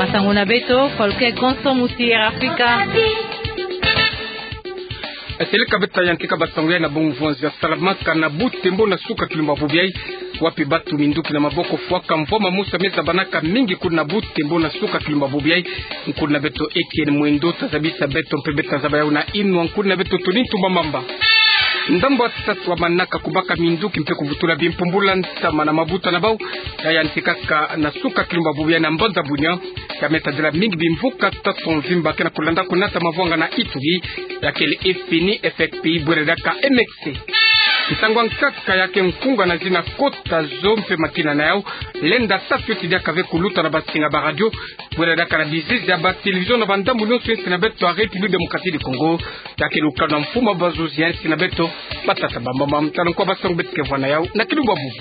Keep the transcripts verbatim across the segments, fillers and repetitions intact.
Basanguna beto folke konso musiera Afrika. Aseleka beta yantika basangwe na bongvonzi ya salamaka na butembo na suka kilumba bubiai wapi batu minduki na maboko fuaka mvoma musa meza banaka mingi kuna butembo na suka kilumba bubiai nkuna beto Etienne Mwendo tazabisa beto mpebeta zabaya na inu nkuna beto tunintu mamamba ndambo atatu wa manaka kubaka minduki mpe kuvutula bimpumbula ntama na mabuta na bau ya yantikaka na suka kilumba bubiai na mbanza bunya ya metadila mingi bimvuka taton vimba kena kulanda kunata mavwanga na ituvi ya kele F P N I F F P bweredaka M X C Kisangwa nkaka yake mkunga na zina kota zompe matina na yao lenda tatu tidia kave kuluta na basinga ba radio bweredaka na bizizi ya ba television na bandambu nyonso yensi na beto a République démocratique du Congo yake luka na mfuma bazuzi yensi na beto batata bambama mtano kwa basangu betike vwana yao na kilumba bubu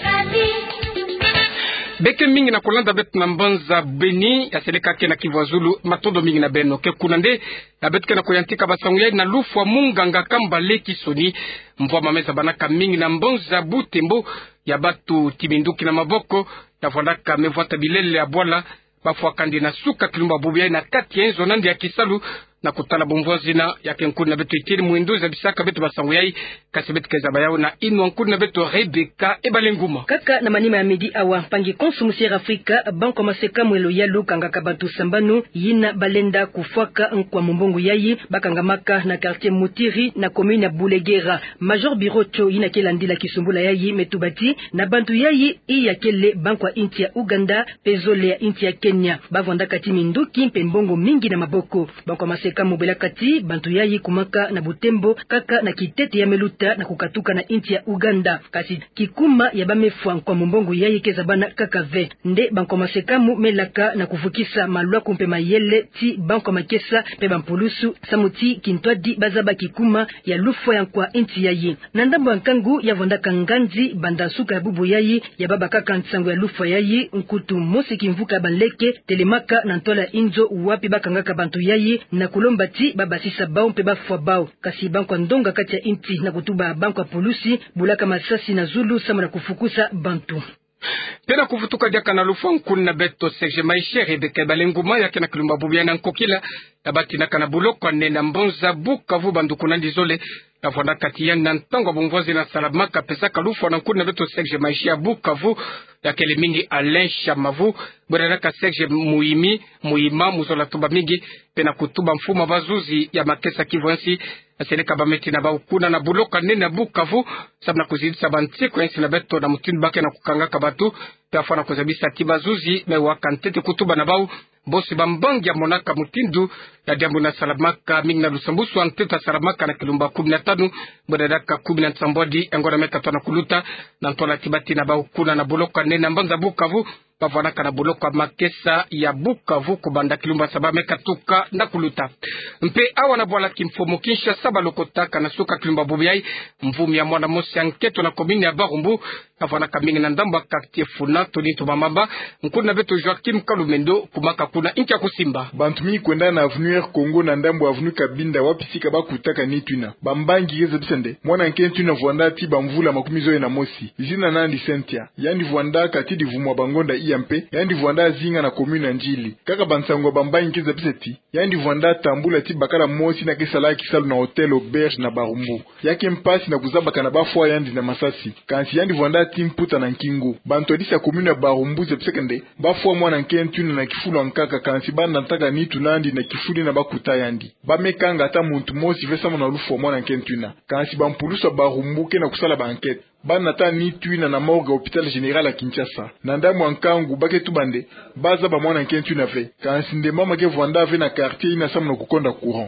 beke mingi na kolanda betu na mbanza Beni ya seleka ke na Kivu matondo mingi na beno ke kunande na betu ke na koyantika basangu yai na lufu wa munganga kamba leki soni mvua mameza banaka mingi na mbanza Butembo ya batu timinduki na maboko ya vwandaka mevwata bilele ya bwala bafu wakandi na suka kilumba bubu yai na kati ya enzo nandi ya kisalu na kutala bomvozi na yake nkuni na betu Etienne Mwendo za bisaka betu basangu yai kasi betu keza bayao na inu nkuni na betu Rebecca ebalenguma kaka na manima ya midi awa pangi konsu musiera Afrika banko maseka mwelo yalu kangaka bantu sambanu yina balenda kufwaka nkwa mumbongo yayi bakangamaka na quartier Mutiri na commune ya Bulegera Major Birocho yina kela ndila kisumbula yayi metubati na bantu yayi iya kele banko ya inti ya Uganda pezole ya inti ya Kenya bavonda kati minduki mpembongo mingi na maboko banko maseka kama mubela kati bantu yayi kumaka na Butembo kaka na kitete ya meluta na kukatuka na inti ya Uganda kasi kikuma ya bamefwa kwa mumbongo yayi keza bana kaka ve nde banko masekamu melaka na kuvukisa malwa kumpe mayele ti banko makesa pe bampulusu samuti kintwadi bazaba kikuma ya lufwa ya kwa inti yayi na ndambo nkangu ya vondaka nganzi bandasuka ya bubu yayi ya baba kaka nsango ya lufwa yayi nkutu mosi kimvuka banleke telemaka na ntola inzo wapi bakangaka bantu yayi na kulomba ti baba sisa bao mpe bafwa bao kasi banko ndonga kati ya inti na kutuba banko polusi bulaka masasi na Zulu sama na kufukusa bantu pena kufutuka diaka na lufu nkuni na beto Serge Maishe Rebecca balenguma yake na kilumba bubu na nkokila na bati na kana buloko nena mbonza Bukavu banduku na ndizole na vwanda kati ya na ntango bongvozi na salamaka pesa kalufu na nkuni na beto Serge Maishe ya Bukavu ya kele mingi Alain Chamavu bwereka Serge Muimi Muima muzola tuba mingi pena kutuba mfuma bazuzi ya makesa Kivuensi aseleka bameti na baukuna na buloka nena Bukavu sabna kuzidisa bantiko yensi na beto na mutinu bake na kukangaka batu peafana kuzabisa tibazuzi mewaka ntete kutuba na bau bosi bambangi ya monaka mutindu ya diambu na salamaka mingi na lusambusu wa nteta salamaka na kilumba kumi na tanu mwadadaka kumi na nsambwadi engona meta tona kuluta na ntola tibati na baukuna na buloka nena mbanza Bukavu pavwanaka na buloko makesa ya Bukavu kubanda kilumba saba meka tuka na kuluta mpe awa na bwala kimfomo kinsha saba lokotaka na suka kilumba bubiyai mvumi ya mwana mosi anketo na komini ya Barumbu pavwanaka mingi na ndamba kaktie funa tonito mamamba nkuna beto Joachim Kalumendo kumaka kuna incha kusimba bantu mingi kwenda na avenue Congo na ndambo avenue Kabinda wapisika bakutaka nituna bambangi geze bisende mwana nkentu na vwanda ti bamvula makumi zoe na mosi jina nandi Sentia yandi vwanda kati divumwa bangonda iyampe yandi vwanda zinga na komuna njili kaka bansango bambangi geze biseti yandi vwanda tambula ti bakala mosi na kesala kisalu na hotel auberge na Barumbu yake mpasi na kuzabaka na bafwa yandi na Masasi kansi yandi vwanda ti mputa na nkingu bantu adisa komuna ya Barumbu zepisekende bafwa mwana nkentu na kifulu nkaka kansi banda ntaka nitu nandi na kifuli na bakuta yandi bamekanga ata muntu mosi vesama na lufu mwana nkentuna kansi bampulusa Barumbuke na kusala ba enquête bana ta nituna na morgue hôpital général à Kinshasa na ndamu nkangu baketu bande baza ba mwana nkentuna ve kansi ndema make vwanda ve na quartier ina sama na kukonda courant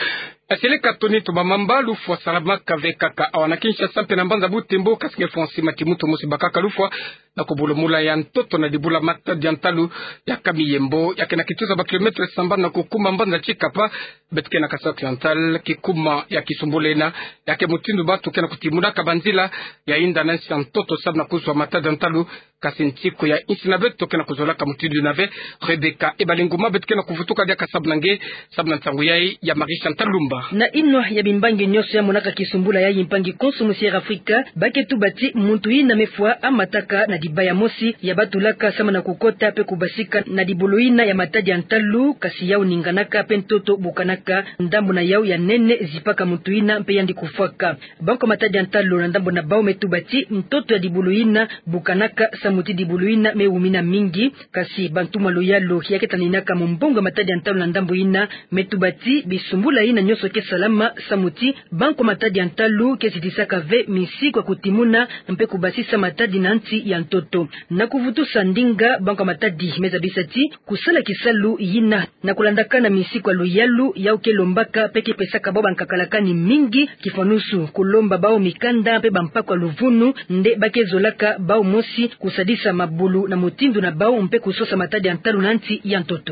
asele katoni to mamamba lufu salamaka ve kaka awana Kinshasa mpe na mbanza Butembo kasike fonsi matimuto mosi bakaka lufu na kubulumula ya ntoto na dibula mata diantalu ya kamiyembo yake na kituza ba kilometre samba na kukuma mbanza Chikapa betike na Kasa Occidental kikuma ya Kisumbulena yake mutindu batu kena kutimuna kabanzila ya inda na nsi ntoto sabna kuzwa mata diantalu kasinchiko ya insi na beto kena kuzolaka mutindu nave Rebecca ebalinguma betike na kufutuka dia kasabnange sabna ntangu yai ya Marie Chantal Lumba Histoire. Na inwa ya bimbangi nyoso ya monaka kisumbula ya yimpangi Consommusière Africa baketu bati muntu ina mefwa amataka na dibaya mosi ya batulaka sama na kukota pe kubasika na diboloina ya matadi antalu kasi yao ninganaka pe ntoto bukanaka ndambo na yao ya nene zipaka muntu ina pe yandi kufaka banko matadi antalu na ndambo na bao metu bati mtoto ya diboloina bukanaka samuti diboloina meumina mingi kasi bantuma loyalo yake taninaka mbongo matadi antalu na ndambo ina metu bati bisumbula ina nyoso ke salama samuti banko matadi antalu kesitisaka ve misi kwa kutimuna mpe kubasisa matadi na nti ya ntoto na kuvutu sandinga banko matadi meza bisati kusala kisalu yina na kulandakana misi kwa loyalu yao ke lombaka peke pesaka bao bankakalakani mingi kifanusu kulomba bao mikanda pe bampa kwa luvunu nde bake zolaka bao mosi kusadisa mabulu na mutindu na bao mpe kusosa matadi antalu na nti ya ntoto.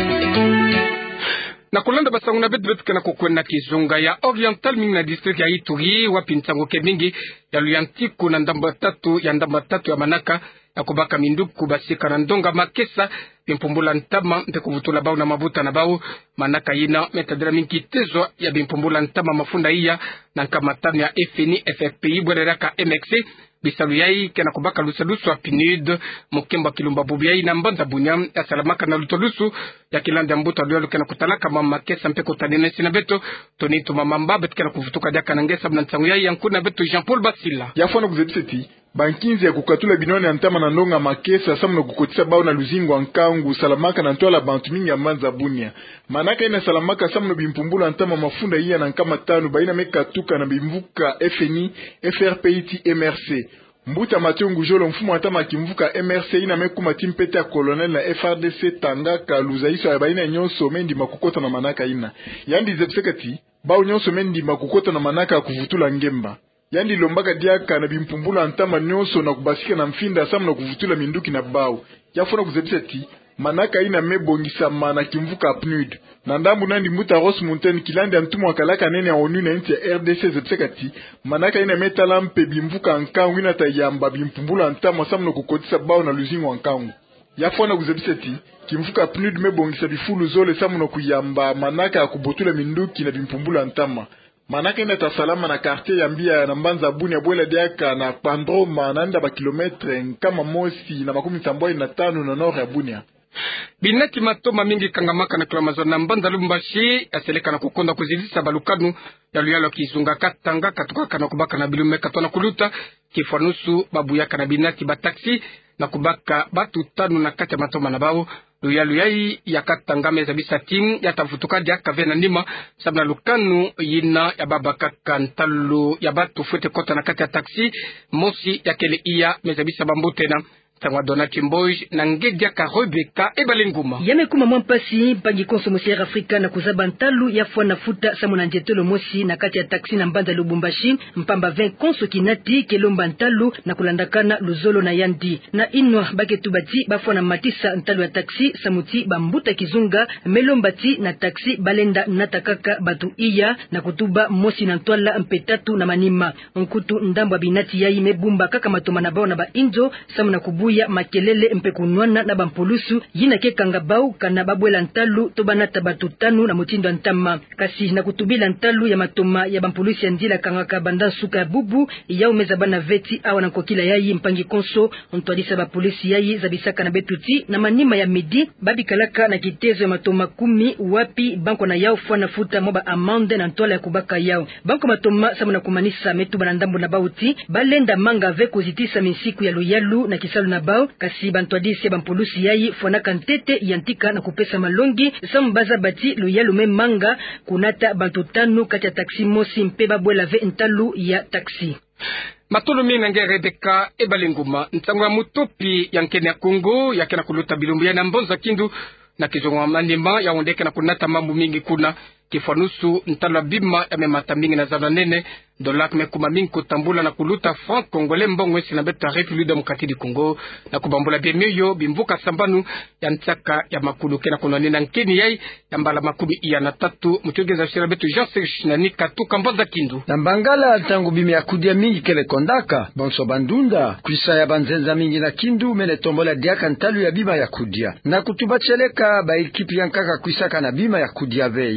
Na kulanda basangu na betu betu kena kukwena kizunga ya Oriental mingi na district ya Ituri wapi ntango ke mingi ya Luyantiku na ndamba tatu ya ndamba tatu ya Manaka ya kubaka minduku basika na ndonga makesa bimpumbula ntama mpe kuvutula bao na mabuta na bao Manaka yina metadira mingi tezo ya bimpumbula ntama mafunda iya na nkamatano ya F N I F F P I bwereraka M X C bisalu yai kena kubaka lusalusu wa P N U D mukemba kilumba bubi yai na mbanda bunya ya salamaka na lutolusu ya kilanda mbuta luyalu kena kutalaka mama kesa mpe kutanenesi na beto tonitu mama mba betu kena kufutuka jaka na ngesa mnantangu yai yankuna beto Jean-Paul Basila yafona kuzebiseti bankinzi ya kukatula binone antama na ndonga makesa samu na kukotisa bao na luzingo ankangu salamaka na ntoala bantu mingi ya manza bunia manaka ina salamaka samu na bimpumbula antama mafunda iya na nkama tanu baina meka tuka na bimvuka F N I F R P I T M R C mbuta mationgu jolo mfumu antama kimvuka M R C ina meku matimpete ya kolonel na F R D C tangaka luzaiso ya baina nyonso mendi makukota na manaka ina yandi zepsekati bao nyonso mendi makukota na manaka kuvutula ngemba yandi lombaka diaka na bimpumbula antama nyonso na kubasika na mfinda samu na kuvutula minduki na bao yafona kuzebiseti manaka ina mebongisa mana kimvuka P N U D na ndambu nandi mbuta Ross Mountain kilandi antumu wakalaka nene ya ONU na inti ya R D C zepsekati manaka ina metala mpe bimvuka ankangu ina tayamba bimpumbula antama samu na kukotisa bao na luzingo ankangu yafona kuzebiseti kimvuka P N U D mebongisa bifulu zole samu na kuyamba manaka ya kubotula minduki na bimpumbula antama manaka ina tasalama na quartier ya mbia na mbanza bunia bwela diaka na pandroma na nda ba kilometre nkama mosi na makumi tamboi na tano na nord ya bunia binati matoma mingi kangamaka na kilamazo na mbanza lumbashi aseleka na kukonda kuzidisa balukanu ya luyalo kizunga katanga katukaka na kubaka na bilume katona kuluta kifanusu babu yaka na binati bataksi na kubaka batu tanu na kati ya matoma na bao luyalu yai ya katanga meza bisa tim ya tafutuka dia kavena nima sabna lukanu yina ya babaka kantalu ya batu fute kota na kati ya taksi mosi ya kele iya meza bisa bambutena tangwa dona Kimboj na ngedia ka Rebeka ebalenguma yame kuma mwampasi pangi Consommusière Africa na kuzaba ntalu ya fwa na futa samu na njetelo mosi na kati ya taksi na mbanda Lubumbashi mpamba vingt konso kinati kelomba ntalu na kulandakana luzolo na yandi na inwa bake tubati bafwa na matisa ntalu ya taksi samuti bambuta kizunga melombati na taksi balenda natakaka batu iya na kutuba mosi na ntwala mpetatu na manima nkutu ndambo binati yai mebumba kaka matoma na bao na ba injo samu na kubu ya makelele mpe kunwana na bampulusu yina ke kangabau kana babwela ntalu to banata batu tanu na mutindo ntama kasi na kutubila ntalu ya matoma ya bampulusu ya ndila kangaka banda suka ya bubu ya umeza bana veti awa na kokila yayi mpangi konso ontwadisa ba polisi yayi za bisaka na betuti na manima ya midi babi kalaka na kitezo ya matoma kumi wapi banko na yao fwana futa moba amande na ntola ya kubaka yao banko matoma samu na kumanisa metu banandambo na bauti balenda manga veko zitisa misiku ya loyalu na kisalu na bao kasi bantwadisi bampulusi yayi fona kantete yantika na kupesa malongi samu baza bati loyalu me manga kunata bantu tanu kati ya taksi mosi mpe babwela ve ntalu ya taksi matolo mingi nge Rebeka ebalenguma ntango ya mutopi ya nkene ya Kongo yake na kuluta bilumbu ya na mbonza kindu na kizongo manima ya ondeke na kunata mambu mingi kuna kifanusu ntala bima ya memata mingi na zana nene dola kumekuma mingi kutambula na kuluta franc congolais mbongo esi na beta République démocratique du Congo na kubambula bemioyo bimvuka sambanu ya ntaka ya makuluke na kunwane na nkeni yai ya mbala makumi iya na tatu mutugeza shira betu Jean Serge Nani katuka mbaza kindu na mbangala tangu bimi ya kudia mingi kele kondaka bonso bandunda kuisa ya banzenza mingi na kindu mele tombola diaka ntalu ya bima ya kudia na kutubacheleka ba ekipi yankaka kuisaka na bima ya kudia ve yau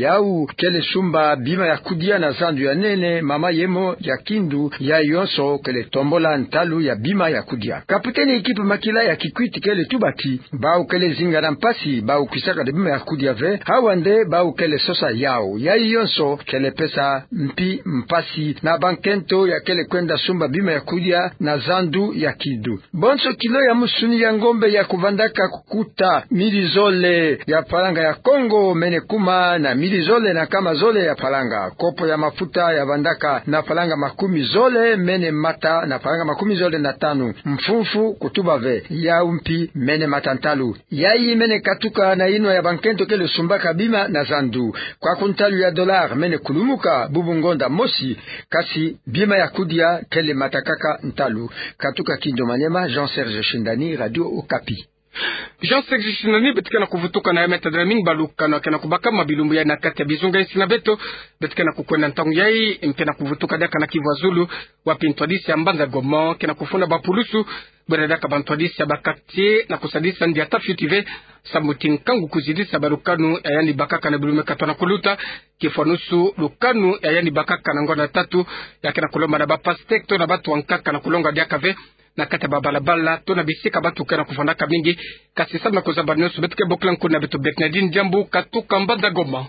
kele sumba bima ya kudia na zandu ya nene mama yemo ya kindu ya yonso kele tombola ntalu ya bima ya kudia. Kapiteni ekipe makila ya kikwiti kele tubaki bau kele zinga na mpasi bau kisaka de bima ya kudia ve hawande bau kele sosa yao ya yonso kele pesa mpi mpasi na bankento ya kele kwenda sumba bima ya kudia na zandu ya kidu. Bonso kilo ya musuni ya ngombe ya kuvandaka kukuta milizole ya palanga ya Kongo mene kuma na milizole na kama zole ya palanga. Kopo ya mafuta ya vandaka na palanga makumi zole mene mata na palanga makumi zole na tanu. Mfufu kutubave ya umpi mene matantalu. Yai mene katuka na ino ya bankento kele sumbaka bima na zandu. Kwa kuntalu ya dolar mene kulumuka bubungonda mosi kasi bima ya kudia kele matakaka ntalu. Katuka Kindo Manyema, Jean-Serge Shindani, Radio Okapi. Jean-Serge Shindani betika na kuvutuka na yameta draming baluka na kena kubaka mabilumbu ya nakati ya bizunga isi na beto betika na kukwenda ntangu yai mpena kuvutuka daka na Kivu Zulu wapi ntwadisi ya Mbanza Goma kena kufuna bapulusu bwena daka bantwadisi ya bakaktie na kusadisa ndi atafi utive samuti nkangu kuzidisa barukanu ya yani bakaka na bilume katwana kuluta kifanusu lukanu ya yani bakaka na ngona tatu ya kena kulomba na bapastekto na batu wankaka na kulonga diakave na kata babalabala to na bisika batu kana kufandaka mingi kasi sana kozamba nyoso betike boklan kuna betu Beknadine Jambu katuka Mbanza Goma.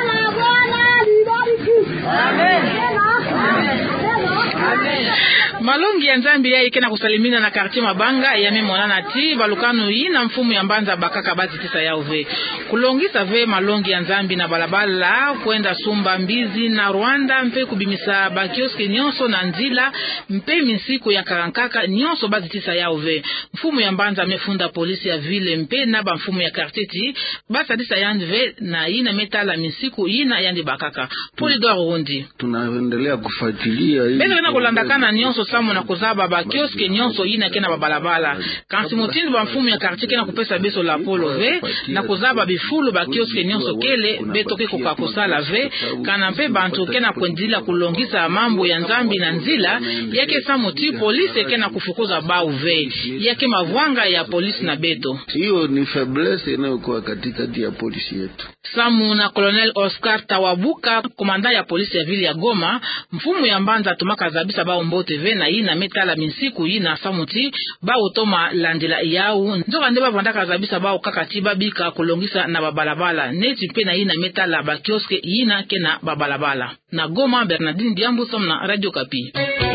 Malongi ya Nzambi ya ikena kusalimina na quartier Mabanga ya memona ti balukanu yi na mfumu ya Mbanza bakaka bazi tisa ya uve. Kulongisa ve malongi ya Nzambi na balabala kwenda Sumba Mbizi na Rwanda mpe kubimisa bakioske nyonso na nzila mpe misiku ya karankaka nyonso bazi tisa ya uve. Mfumu ya Mbanza mefunda polisi ya vile mpe na ba mfumu ya quartier ti basa tisa ya nve na ina metala misiku ina yandi bakaka. Polidor Rundi. Tunaendelea kufuatilia hii. Beza na kulandakana nyonso samu na kuzaba ba kioske nyonso ina kena babalabala. Kansi mutindi ba mfumu ya quartier kena kupesa beso la polo ve na kuzaba bifulu ba kioske nyonso kele betoke kokakosala ve kana mpe bantu kena kwendila kulongisa mambo ya Nzambi na nzila yake samuti polisi kena kufukuza ba uve yake mavwanga ya polisi na beto. Hiyo ni faiblesse inayokuwa katikati ya polisi yetu. Samu na Colonel Oscar Tawabuka komanda ya polisi ya vile ya Goma mfumu ya Mbanza tumaka zabisa ba mbote ve na ina metala misiku ina samuti ba utoma landila yao nzoka ndeba vandaka zabisa ba ukakatiba bika kulongisa na babalabala neti pe na ina metala ba kioske ina kena babalabala. Na Goma, Bernardine Diambu somna Radio Kapi.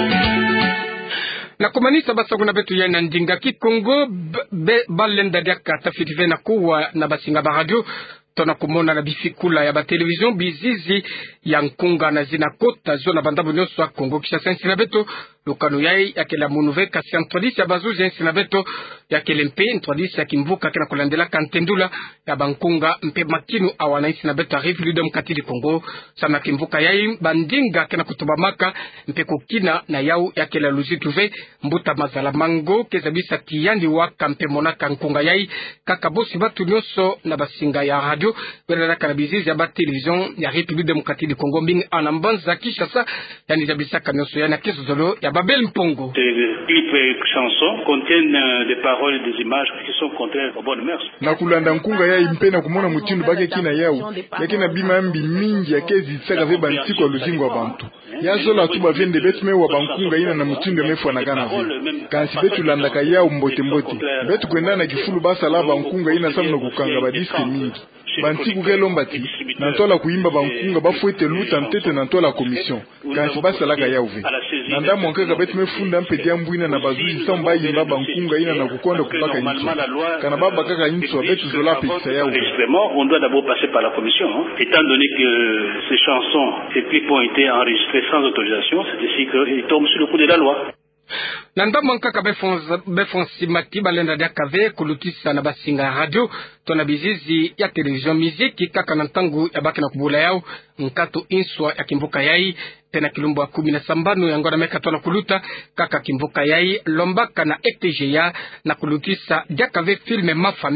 Na kumanisa basa kuna betu ya Ndinga Kikongo be balenda diaka tafiti na kuwa na basinga ba radio tona kumona na bifikula ya ba television bizizi ya nkunga na zina kota zona bandabu nyonso ya Kongo kisha sensi na beto lukanu yai ya kela munuve kasi antrodisi ya bazuzi ya na beto ya kelempe antrodisi ya kimvuka kena kulandela kantendula ya bankunga mpe makinu awana isi na beto arifu lude mkatili Kongo sana kimvuka yai bandinga kena kutubamaka mpe kukina na yau ya kela luzituve mbuta mazala mango kezabisa kiyandi waka mpe monaka nkunga yai kakabosi batu nyonso na basinga ya radio wena na kanabizizi ya ba television ya République démocratique du Congo mbing anambanza Kinshasa yani zabisa kanyoso yana keso zolo ya Babel Mpongo. Les clips et chansons contiennent des paroles et des images qui sont contraires aux bonnes mœurs. Na kulanda nkunga ya impena kumona mutindo bake kina yao yakina bima mbi mingi ya kezi tsaka ve bantiko ya luzingo wa bantu ya zola tuba vende betme wa bankunga ina na mutindo mefu anagana vi kansi betu landaka yao mbote mbote betu kwenda na kifulu basa la bankunga ina sabu na kukanga ba diske mingi bantiku kelombati na ntola kuimba bankunga bafuete luta ntete na ntola commission kansi basa laga yauve na ndamu wankaka betu mefunda mpete ya mbwina na bazuzi samba yimba bankunga ina na kukonda kupaka inso kana baba kaka inso betu zola pekisa yauve. On doit d'abord passer par la commission, hein. Étant donné que ces chansons, ces clips ont été enregistrés sans autorisation, c'est ici qu'ils tombent sur le coup de la loi. Nanda mankaka befonsi mati balenda dia kave kulutisa na basinga radio tona bizizi ya television muziki kaka na ntangu ya baki na kubula yao nkato inswa ya kimvuka yai tena kilumbu wa kumi na sambano ya ngona meka tona kuluta kaka kimvuka yai lombaka na E T G A na kulutisa dia kave filme ma famille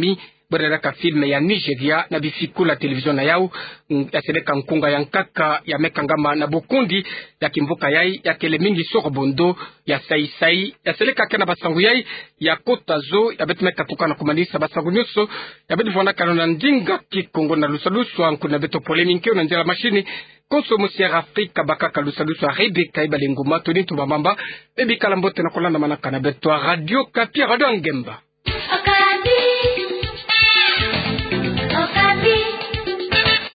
bwerera ka filme ya Nigeria na bifikula television na yao yaseleka nkunga ya nkaka ya mekangama na bokundi ya kimvuka yai ya kele mingi soko bondo ya sai sai yaseleka kana basangu yai ya kotazo ya betu mekatuka na kumanisa basangu nyuso ya betu vona kanona ndinga kikongo na lusalusu anku na beto polemike na njela mashini Consommation Afrika bakaka lusalusu a Rebeka Ibalenguma Tony Tubamamba Ebi Kalambote na kolanda manaka na beto Radio Kapi Radio Ngemba.